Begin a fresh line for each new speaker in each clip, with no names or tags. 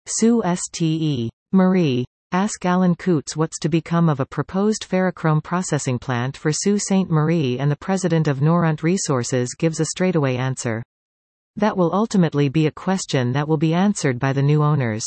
Sault Ste. Marie. Ask Alan Coutts what's to become of a proposed ferrochrome processing plant for Sault Ste. Marie, and the president of Noront Resources gives a straightaway answer. That will ultimately be a question that will be answered by the new owners.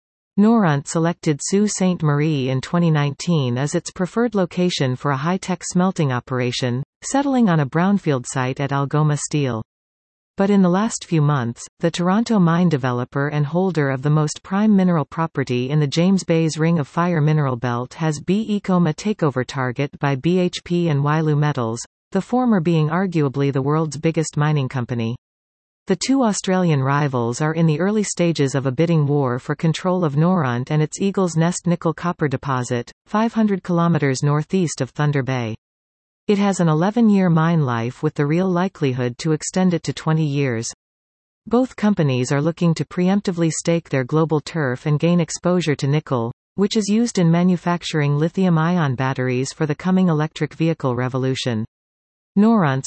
Noront selected Sault Ste. Marie in 2019 as its preferred location for a high-tech smelting operation, settling on a brownfield site at Algoma Steel. But in the last few months, the Toronto mine developer and holder of the most prime mineral property in the James Bay's Ring of Fire mineral belt has become a takeover target by BHP and Wyloo Metals, the former being arguably the world's biggest mining company. The two Australian rivals are in the early stages of a bidding war for control of Noront and its Eagle's Nest nickel-copper deposit, 500 kilometres northeast of Thunder Bay. It has an 11-year mine life with the real likelihood to extend it to 20 years. Both companies are looking to preemptively stake their global turf and gain exposure to nickel, which is used in manufacturing lithium-ion batteries for the coming electric vehicle revolution. Noront's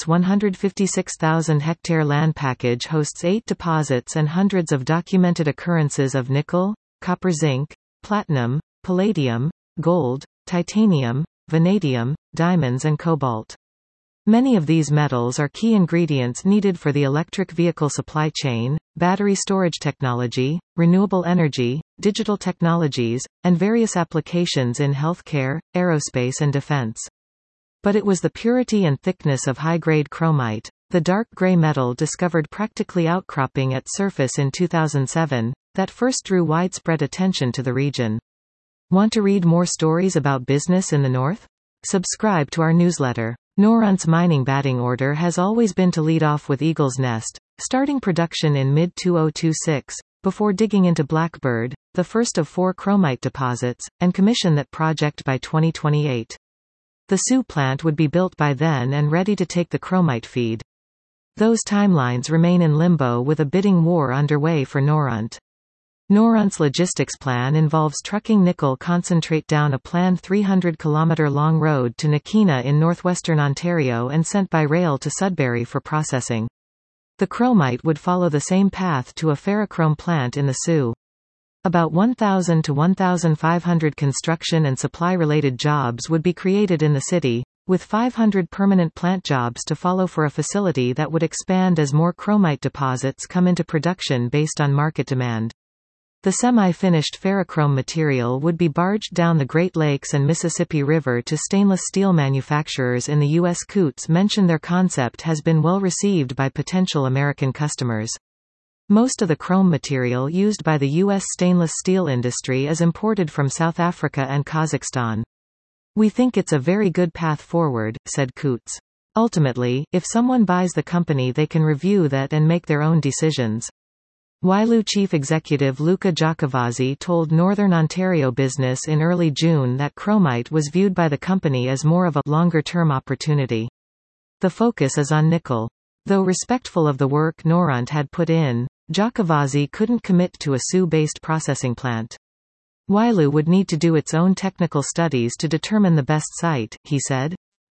156,000-hectare land package hosts 8 deposits and hundreds of documented occurrences of nickel, copper, zinc, platinum, palladium, gold, titanium, vanadium, diamonds and cobalt. Many of these metals are key ingredients needed for the electric vehicle supply chain, battery storage technology, renewable energy, digital technologies, and various applications in healthcare, aerospace and defense. But it was the purity and thickness of high-grade chromite, the dark gray metal discovered practically outcropping at surface in 2007, that first drew widespread attention to the region. Want to read more stories about business in the North? Subscribe to our newsletter. Noront's mining batting order has always been to lead off with Eagle's Nest, starting production in mid-2026, before digging into Blackbird, the first of 4 chromite deposits, and commission that project by 2028. The Sault plant would be built by then and ready to take the chromite feed. Those timelines remain in limbo with a bidding war underway for Noront. Noront's logistics plan involves trucking nickel concentrate down a planned 300-kilometre-long road to Nakina in northwestern Ontario and sent by rail to Sudbury for processing. The chromite would follow the same path to a ferrochrome plant in the Sault. About 1,000 to 1,500 construction and supply-related jobs would be created in the city, with 500 permanent plant jobs to follow for a facility that would expand as more chromite deposits come into production based on market demand. The semi-finished ferrochrome material would be barged down the Great Lakes and Mississippi River to stainless steel manufacturers in the U.S. Coutts mentioned their concept has been well received by potential American customers. Most of the chrome material used by the U.S. stainless steel industry is imported from South Africa and Kazakhstan. We think it's a very good path forward, said Coutts. Ultimately, if someone buys the company they can review that and make their own decisions. Wyloo chief executive Luca Giacovazzi told Northern Ontario Business in early June that chromite was viewed by the company as more of a longer-term opportunity. The focus is on nickel. Though respectful of the work Noront had put in, Giacovazzi couldn't commit to a Sault-based processing plant. Wyloo would need to do its own technical studies to determine the best site, he said.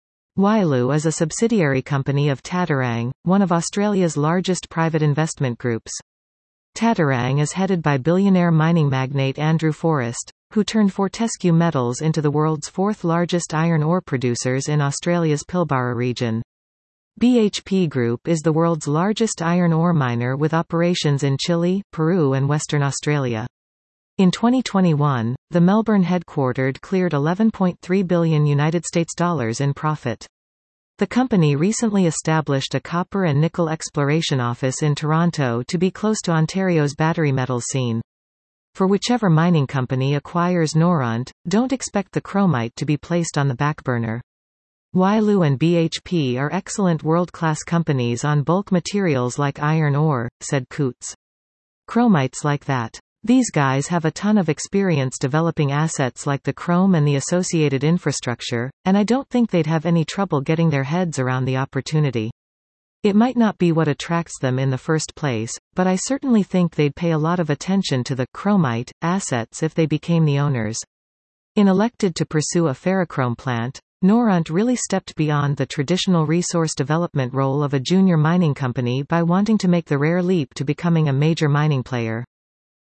Wyloo is a subsidiary company of Tatarang, one of Australia's largest private investment groups. Tatarang is headed by billionaire mining magnate Andrew Forrest, who turned Fortescue Metals into the world's 4th largest iron ore producers in Australia's Pilbara region. BHP Group is the world's largest iron ore miner with operations in Chile, Peru and Western Australia. In 2021, the Melbourne-headquartered cleared $11.3 billion in profit. The company recently established a copper and nickel exploration office in Toronto to be close to Ontario's battery metals scene. For whichever mining company acquires Noront, don't expect the chromite to be placed on the back burner. Wyloo and BHP are excellent world-class companies on bulk materials like iron ore, said Coutts. Chromite's like that. These guys have a ton of experience developing assets like the chrome and the associated infrastructure, and I don't think they'd have any trouble getting their heads around the opportunity. It might not be what attracts them in the first place, but I certainly think they'd pay a lot of attention to the chromite assets if they became the owners. In elected to pursue a ferrochrome plant, Noront really stepped beyond the traditional resource development role of a junior mining company by wanting to make the rare leap to becoming a major mining player.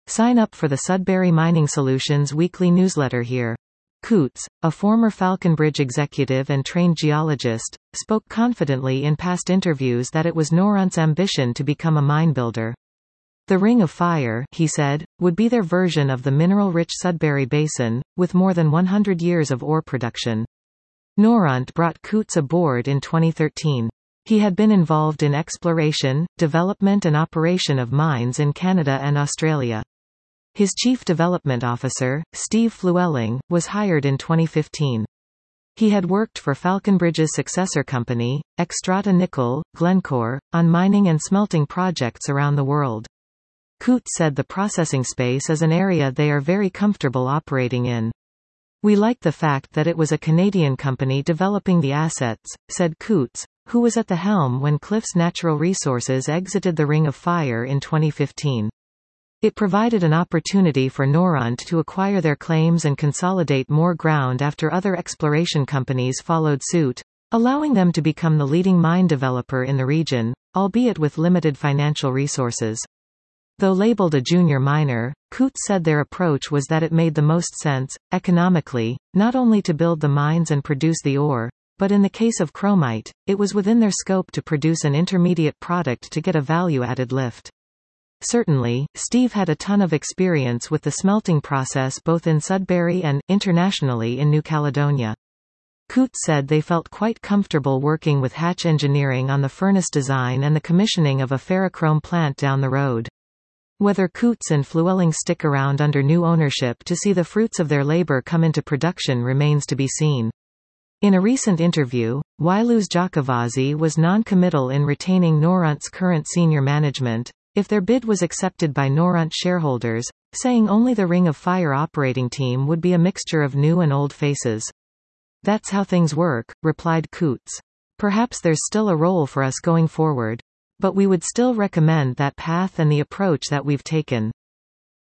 Sign up for the Sudbury Mining Solutions weekly newsletter here. Coutts, a former Falconbridge executive and trained geologist, spoke confidently in past interviews that it was Norront's ambition to become a mine builder. The Ring of Fire, he said, would be their version of the mineral-rich Sudbury Basin, with more than 100 years of ore production. Norront brought Coutts aboard in 2013. He had been involved in exploration, development and operation of mines in Canada and Australia. His chief development officer, Steve Flewelling, was hired in 2015. He had worked for Falconbridge's successor company, Xstrata Nickel, Glencore, on mining and smelting projects around the world. Coutts said the processing space is an area they are very comfortable operating in. We like the fact that it was a Canadian company developing the assets, said Coutts, who was at the helm when Cliffs Natural Resources exited the Ring of Fire in 2015. It provided an opportunity for Norront to acquire their claims and consolidate more ground after other exploration companies followed suit, allowing them to become the leading mine developer in the region, albeit with limited financial resources. Though labeled a junior miner, Coutts said their approach was that it made the most sense, economically, not only to build the mines and produce the ore, but in the case of chromite, it was within their scope to produce an intermediate product to get a value-added lift. Certainly, Steve had a ton of experience with the smelting process both in Sudbury and, internationally in New Caledonia. Coutts said they felt quite comfortable working with Hatch Engineering on the furnace design and the commissioning of a ferrochrome plant down the road. Whether Coutts and Flewelling stick around under new ownership to see the fruits of their labor come into production remains to be seen. In a recent interview, Wailu's Giacovazzi was non-committal in retaining Norront's current senior management, if their bid was accepted by Norront shareholders, saying only the Ring of Fire operating team would be a mixture of new and old faces. That's how things work, replied Coutts. Perhaps there's still a role for us going forward. But we would still recommend that path and the approach that we've taken.